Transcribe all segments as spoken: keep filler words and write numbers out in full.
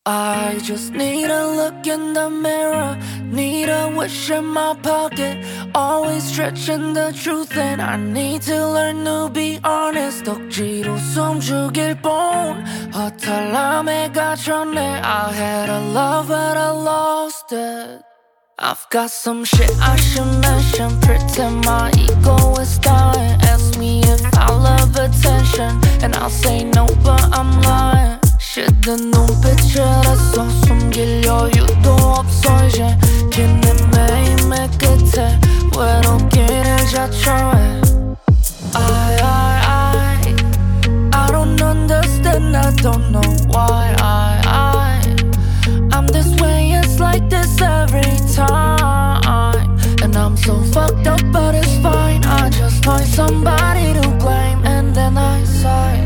I just need a look in the mirror, need a wish in my pocket. Always stretching the truth and I need to learn to be honest. 억지로 숨죽일 뿐 허탈함에 갇혔네. I had a love but I lost it. I've got some shit I should mention. Pretend my ego is dying. Ask me if I love attention and I'll say no but I'm lying. 시든 눈빛이라서 숨길 여유도 없어 이제 긴 매일매일 끝에 외롭기를 자처해. I, I, I I don't understand, I don't know why I, I I'm this way, it's like this every time. And I'm so fucked up but it's fine. I just find somebody to blame and then I sigh.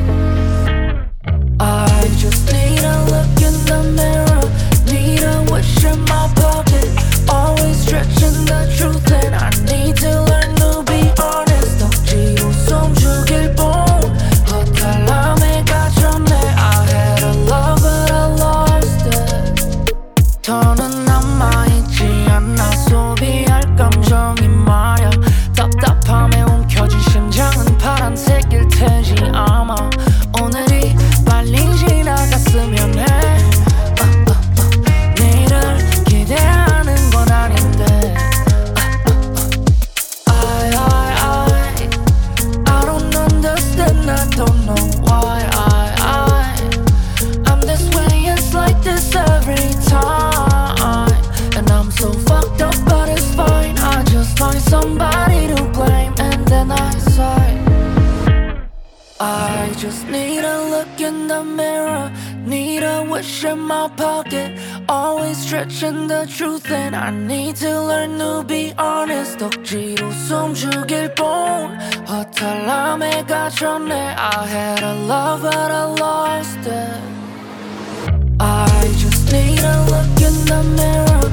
I just need a look in the mirror, need a wish in my pocket. Always stretching the truth and I need to learn to be honest. 억지로 숨죽일 뿐 허탈함에 갇혔네. I had a love but I lost it. 더는 남아있지 않아 소비할 감정이 말야. 답답함에 움켜진 심장은 파란색일 테지 아마. 오늘이 빨리 지나갔으면 해. uh, uh, uh. 내일을 기대하는 건 아닌데. uh, uh, uh. I, I, I I don't understand, I don't know why I, I I'm this way, it's like this every time. And I'm so fucked up but it's fine. I just find somebody to blame and then I sigh. I just need a look in the mirror, need a wish in my pocket. Always stretching the truth and I need to learn to be honest. 억지로 숨죽일 뿐 허탈함에 갇혔네. I had a love but I lost it. I just need a look in the mirror,